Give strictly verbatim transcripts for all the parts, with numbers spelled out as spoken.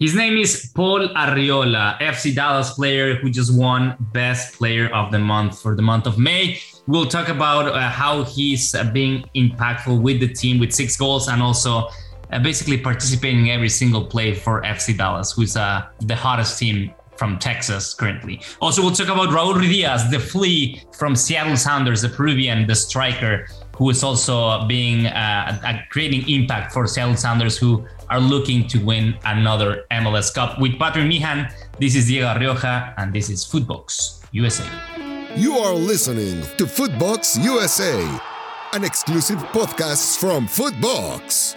His name is Paul Arriola, F C Dallas player who just won Best Player of the Month for the month of May. We'll talk about uh, how he's uh, being impactful with the team with six goals and also uh, basically participating in every single play for F C Dallas, who's uh, the hottest team from Texas currently. Also, we'll talk about Raul Ruidiaz, the flea from Seattle Sounders, the Peruvian, the striker, who is also being uh, uh, creating impact for Seattle Sounders, who are looking to win another M L S Cup. With Patrick Meehan, this is Diego Rioja, and this is Footbox U S A. You are listening to Footbox U S A, an exclusive podcast from Footbox.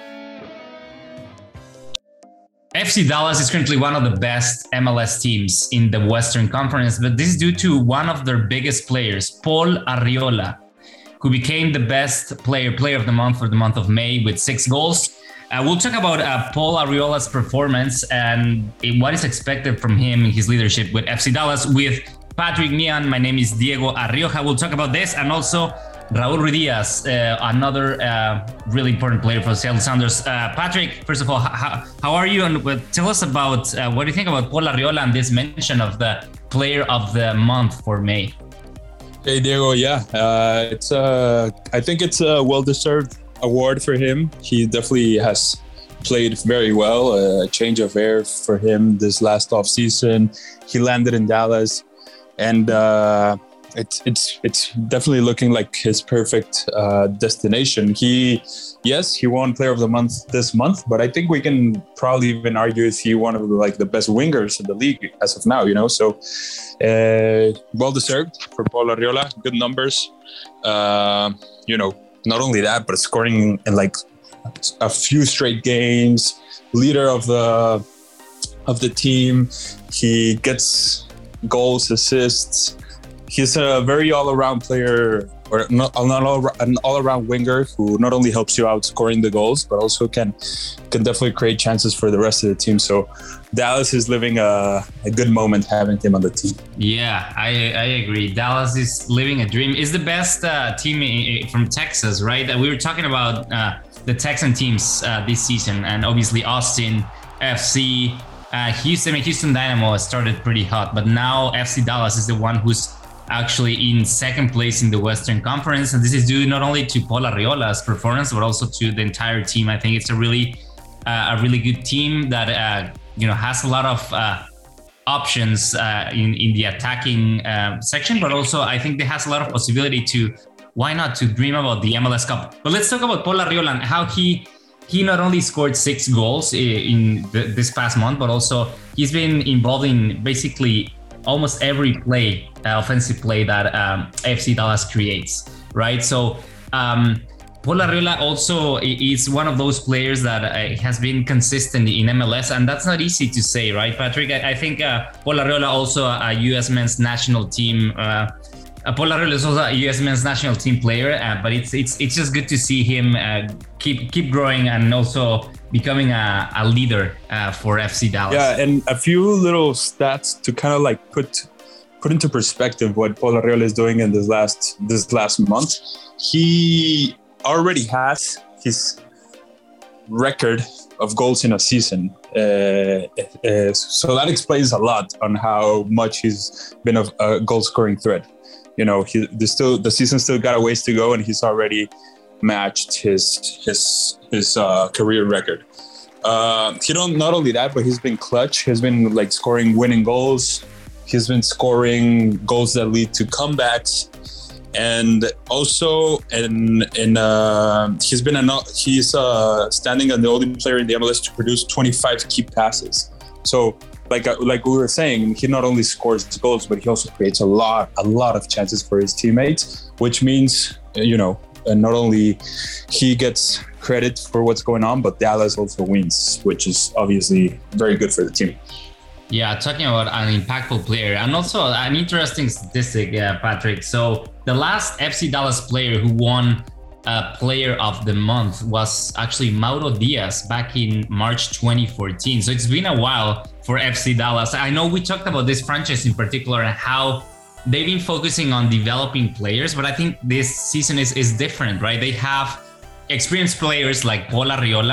F C Dallas is currently one of the best M L S teams in the Western Conference, but this is due to one of their biggest players, Paul Arriola, who became the best player, player of the month for the month of May with six goals. Uh, we'll talk about uh, Paul Arriola's performance and what is expected from him in his leadership with F C Dallas with Patrick Meehan. My name is Diego Arrioja. We'll talk about this and also Raul Ruidiaz, uh, another uh, really important player for the Seattle Sounders. Uh, Patrick, first of all, how, how are you? And uh, tell us about uh, what do you think about Paul Arriola and this mention of the player of the month for May? Hey, Diego. Yeah, uh, it's. Uh, I think it's a well-deserved award for him. He definitely has played very well. A change of air for him this last offseason. He landed in Dallas, and uh, it's it's it's definitely looking like his perfect uh, destination. He, yes, he won Player of the Month this month, but I think we can probably even argue if he one of the, like the best wingers in the league as of now. You know, so uh, well deserved for Paul Arriola. Good numbers. Uh, you know. Not only that, but scoring in like a few straight games, leader of the of the team. He gets goals, assists. He's a very all-around player, or not, not all, an all-around winger who not only helps you out scoring the goals, but also can can definitely create chances for the rest of the team. So Dallas is living a, a good moment having him on the team. Yeah, I I agree. Dallas is living a dream. It's the best uh, team from Texas, right? We were talking about uh, the Texan teams uh, this season, and obviously Austin F C, uh, Houston, Houston Dynamo started pretty hot, but now F C Dallas is the one who's actually in second place in the Western Conference, and this is due not only to Paul Arriola's performance but also to the entire team. I think it's a really uh, a really good team that uh, you know has a lot of uh, options uh, in in the attacking uh, section, but also I think it has a lot of possibility to why not to dream about the M L S Cup. But let's talk about Paul Arriola and how he he not only scored six goals in the, this past month, but also he's been involved in basically almost every play, uh, offensive play that um, F C Dallas creates, right? So um, Paul Arriola also is one of those players that uh, has been consistent in M L S, and that's not easy to say, right, Patrick? I, I think uh, Paul Arriola also a U S men's national team. Uh, uh, Paul Arriola is also a U S men's national team player, uh, but it's it's it's just good to see him uh, keep keep growing and also becoming a, a leader uh, for F C Dallas. Yeah, and a few little stats to kind of like put put into perspective what Paul Arriola is doing in this last this last month. He already has his record of goals in a season, uh, uh, so that explains a lot on how much he's been a, a goal scoring threat. You know, he the still the season still got a ways to go, and he's already matched his his his uh, career record. Uh, he don't not only that, but he's been clutch. He's been like scoring winning goals. He's been scoring goals that lead to comebacks, and also in in uh, he's been a he's uh, standing as the only player in the M L S to produce twenty-five key passes. So like like we were saying, he not only scores goals, but he also creates a lot a lot of chances for his teammates, which means you know. And not only he gets credit for what's going on, but Dallas also wins, which is obviously very good for the team. Yeah, talking about an impactful player and also an interesting statistic, uh, Patrick. So the last F C Dallas player who won uh, Player of the Month was actually Mauro Diaz back in March twenty fourteen. So it's been a while for F C Dallas. I know we talked about this franchise in particular and how they've been focusing on developing players, but I think this season is, is different, right? They have experienced players like Paul Arriola,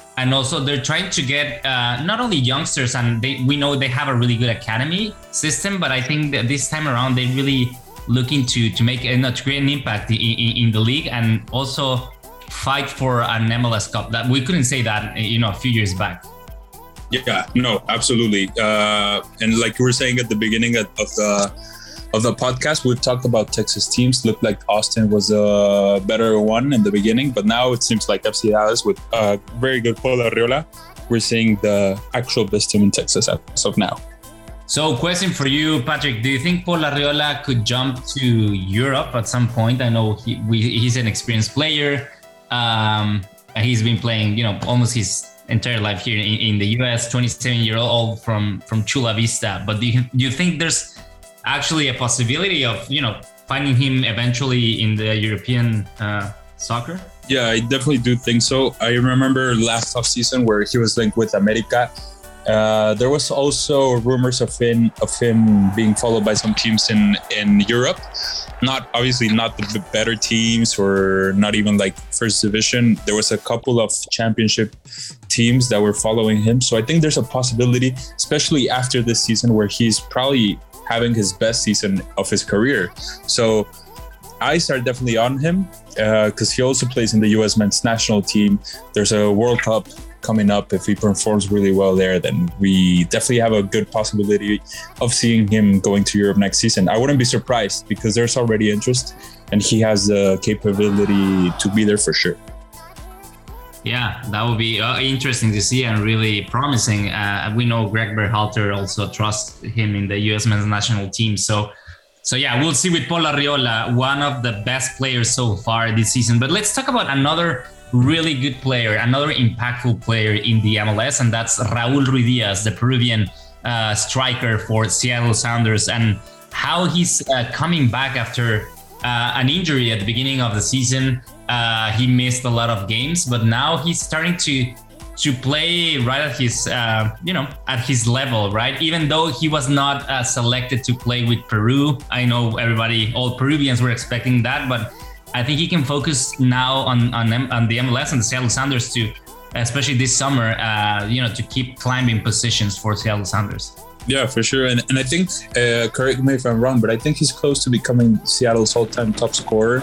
And also they're trying to get uh, not only youngsters, and they, we know they have a really good academy system, but I think that this time around they really looking to to make uh, to create an impact in, in, in the league, and also fight for an M L S Cup. That we couldn't say that, you know, a few years back. Yeah, no, absolutely. Uh, and like you were saying at the beginning of the of the podcast, we've talked about Texas teams. Looked like Austin was a better one in the beginning, but now it seems like F C Dallas with a very good Paul Arriola, we're seeing the actual best team in Texas as of now. So, question for you, Patrick: do you think Paul Arriola could jump to Europe at some point? I know he, we, he's an experienced player. Um, he's been playing, you know, almost his entire life here in, in the U S. twenty-seven year old from from Chula Vista. But do you, do you think there's actually a possibility of, you know, finding him eventually in the European uh, soccer? Yeah, I definitely do think so. I remember last offseason where he was linked with America. Uh, there was also rumors of him of him being followed by some teams in, in Europe. Not obviously not the better teams, or not even like first division. There was a couple of championship teams that were following him. So I think there's a possibility, especially after this season where he's probably having his best season of his career. So I started definitely on him because uh, he also plays in the U S men's national team. There's a World Cup coming up. If he performs really well there, then we definitely have a good possibility of seeing him going to Europe next season. I wouldn't be surprised because there's already interest and he has the capability to be there for sure. Yeah, that would be uh, interesting to see and really promising. Uh, we know Greg Berhalter also trusts him in the U S men's national team. So, so yeah, we'll see with Paul Arriola, one of the best players so far this season. But let's talk about another really good player, another impactful player in the M L S, and that's Raúl Ruidíaz, the Peruvian uh, striker for Seattle Sounders, and how he's uh, coming back after uh, an injury at the beginning of the season. Uh, he missed a lot of games, but now he's starting to to play right at his, uh, you know, at his level, right? Even though he was not uh, selected to play with Peru. I know everybody, all Peruvians were expecting that, but I think he can focus now on on, M- on the M L S and the Seattle Sounders too, especially this summer, uh, you know, to keep climbing positions for Seattle Sounders. Yeah, for sure. And and I think, uh, correct me if I'm wrong, but I think he's close to becoming Seattle's all-time top scorer.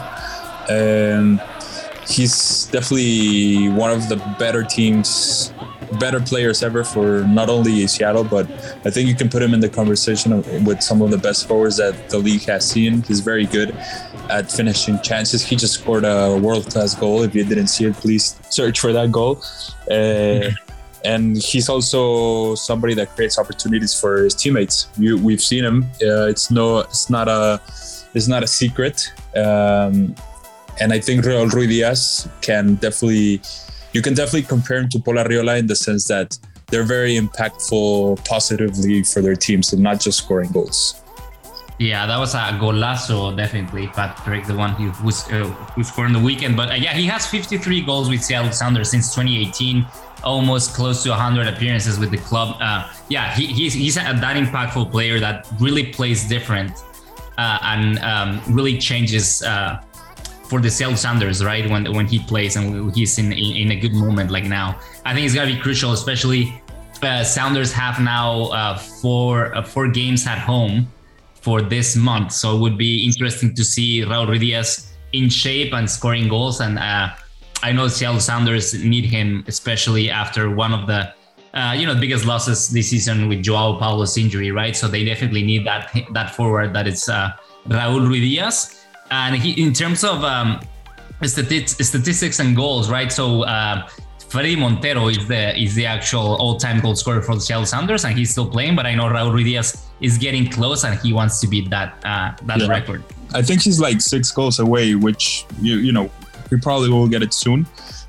Um, he's definitely one of the better teams, better players ever for not only Seattle, but I think you can put him in the conversation of, with some of the best forwards that the league has seen. He's very good at finishing chances. He just scored a world-class goal. If you didn't see it, please search for that goal. Uh, and he's also somebody that creates opportunities for his teammates. You, we've seen him. Uh, it's no, it's not a, it's not a secret. Um, And I think Raúl Ruidíaz can definitely, you can definitely compare him to Paul Arriola in the sense that they're very impactful positively for their teams and not just scoring goals. Yeah, that was a golazo, definitely, Patrick, the one who was uh, who scored in the weekend. But uh, yeah, he has fifty-three goals with Seattle Sounders since twenty eighteen, almost close to one hundred appearances with the club. Uh, yeah, he, he's he's a, that impactful player that really plays different uh, and um, really changes Uh, for the Seattle Sounders, right? When when he plays and he's in in a good moment like now, I think it's gonna be crucial. Especially uh, Sounders have now uh, four uh, four games at home for this month, so it would be interesting to see Raúl Ruidíaz in shape and scoring goals. And uh, I know Seattle Sounders need him, especially after one of the uh, you know biggest losses this season with Joao Paulo's injury, right? So they definitely need that that forward that is uh, Raúl Ruidíaz. And he, in terms of um, stati- statistics and goals, right? So uh, Freddy Montero is the is the actual all-time goal scorer for the Seattle Sounders, and he's still playing. But I know Raúl Ruidíaz is getting close, and he wants to beat that uh, that yeah. record. I think he's like six goals away, which you you know we probably will get it soon.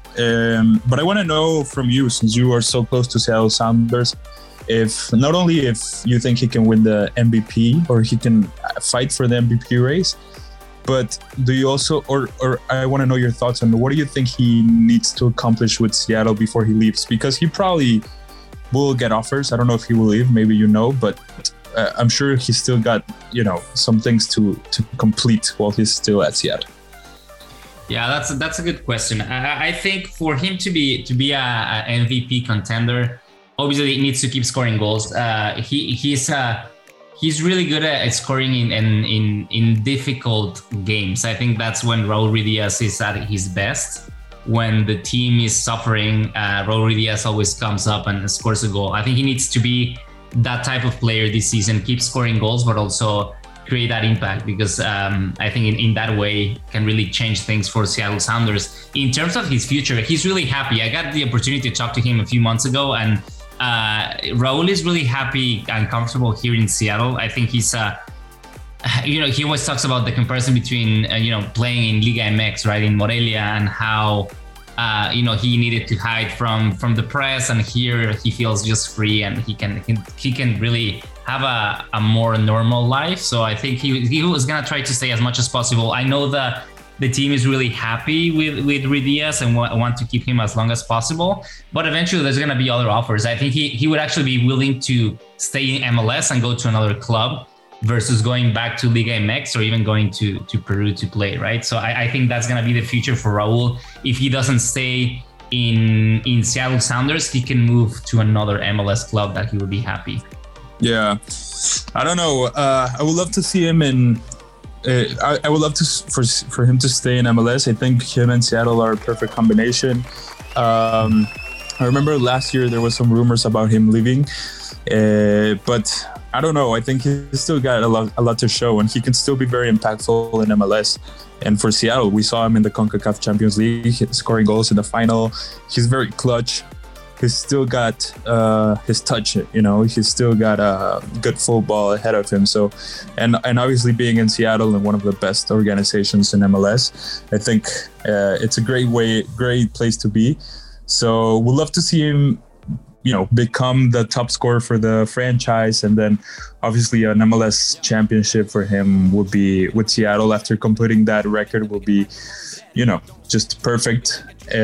Um, but I want to know from you, since you are so close to Seattle Sounders, if not only if you think he can win the M V P or he can fight for the M V P race, but do you also, or or I want to know your thoughts on what do you think he needs to accomplish with Seattle before he leaves? Because he probably will get offers. I don't know if he will leave. Maybe you know, but uh, I'm sure he's still got, you know, some things to to complete while he's still at Seattle. Yeah, that's a, that's a good question. I, I think for him to be to be a, a M V P contender, obviously he needs to keep scoring goals. Uh, he he's uh, he's really good at scoring in, in in in difficult games. I think that's when Raúl Ruidíaz is at his best. When the team is suffering, uh, Raúl Ruidíaz always comes up and scores a goal. I think he needs to be that type of player this season, keep scoring goals, but also create that impact, because um, I think in, in that way can really change things for Seattle Sounders. In terms of his future, he's really happy. I got the opportunity to talk to him a few months ago, and uh, Raúl is really happy and comfortable here in Seattle. I think he's, uh, you know, he always talks about the comparison between, uh, you know, playing in Liga M X, right, in Morelia, and how, uh, you know, he needed to hide from from the press, and here he feels just free, and he can he can really have a, a more normal life. So I think he he was gonna try to stay as much as possible. I know that the team is really happy with with Ruidíaz and wa- want to keep him as long as possible, but eventually there's gonna be other offers. I think he he would actually be willing to stay in M L S and go to another club versus going back to Liga M X or even going to to Peru to play, right? So I, I think that's gonna be the future for Raúl. If he doesn't stay in in Seattle Sounders, he can move to another M L S club that he would be happy. Yeah, I don't know. Uh, I would love to see him in. Uh, I, I would love to for for him to stay in M L S. I think him and Seattle are a perfect combination. Um, I remember last year there was some rumors about him leaving, uh, but I don't know. I think he's still got a lot a lot to show, and he can still be very impactful in M L S. And for Seattle, we saw him in the CONCACAF Champions League, scoring goals in the final. He's very clutch. He's still got uh, his touch, you know, he's still got a good football ahead of him. So, and and obviously being in Seattle and one of the best organizations in M L S, I think uh, it's a great way, great place to be. So we'd love to see him, you know, become the top scorer for the franchise. And then obviously an M L S championship for him would be with Seattle after completing that record will be, you know, just perfect.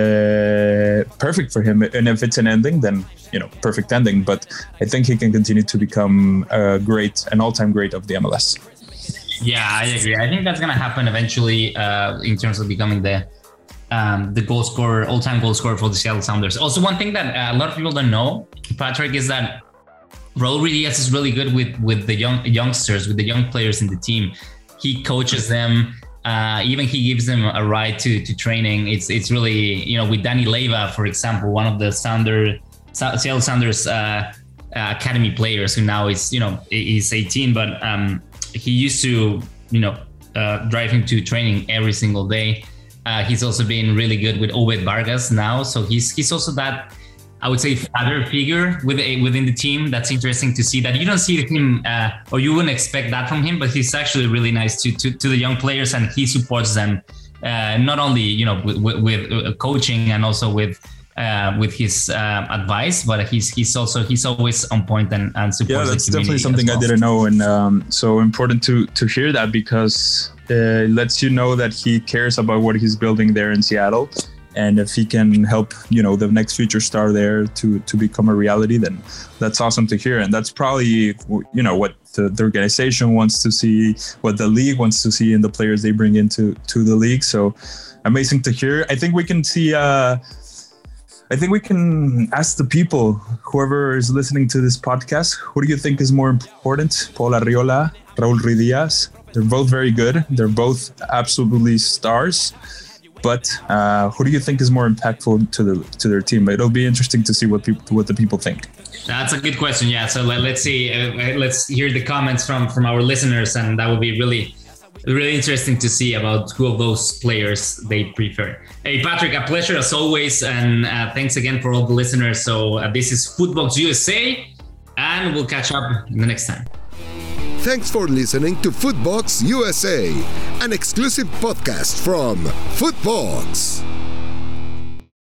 Uh, perfect for him, and if it's an ending, then you know, perfect ending. But I think he can continue to become a great, an all-time great of the M L S. Yeah, I agree. I think that's gonna happen eventually uh, in terms of becoming the um, the goal scorer, all-time goal scorer for the Seattle Sounders. Also, one thing that uh, a lot of people don't know, Patrick, is that Raúl Ruidíaz is really good with with the young youngsters, with the young players in the team. He coaches them. Uh, even he gives them a ride to to training. It's it's really, you know, with Danny Leiva, for example, one of the Sounder, Seattle Sounders uh, uh, academy players who now is, you know, he's eighteen, but um, he used to, you know, uh, drive him to training every single day. Uh, he's also been really good with Obed Vargas now, so he's he's also that, I would say, father figure with a, within the team. That's interesting to see that you don't see him, uh, or you wouldn't expect that from him, but he's actually really nice to to, to the young players, and he supports them uh, not only, you know, with, with, with coaching and also with uh, with his uh, advice, but he's he's also he's always on point and, and supports. Yeah, that's the definitely something well. I didn't know, and um, so important to to hear that, because uh, it lets you know that he cares about what he's building there in Seattle. And if he can help, you know, the next future star there to to become a reality, then that's awesome to hear. And that's probably, you know, what the, the organization wants to see, what the league wants to see in the players they bring into to the league. So amazing to hear. I think we can see, uh, I think we can ask the people, whoever is listening to this podcast, who do you think is more important? Paul Arriola, Raúl Ruidíaz. They're both very good. They're both absolutely stars. But uh, who do you think is more impactful to the to their team? It'll be interesting to see what people what the people think. That's a good question. Yeah. So let, let's see. Uh, let's hear the comments from from our listeners, and that will be really really interesting to see about who of those players they prefer. Hey, Patrick, a pleasure as always, and uh, thanks again for all the listeners. So uh, this is Footbox U S A, and we'll catch up the next time. Thanks for listening to Footbox U S A, an exclusive podcast from Footbox.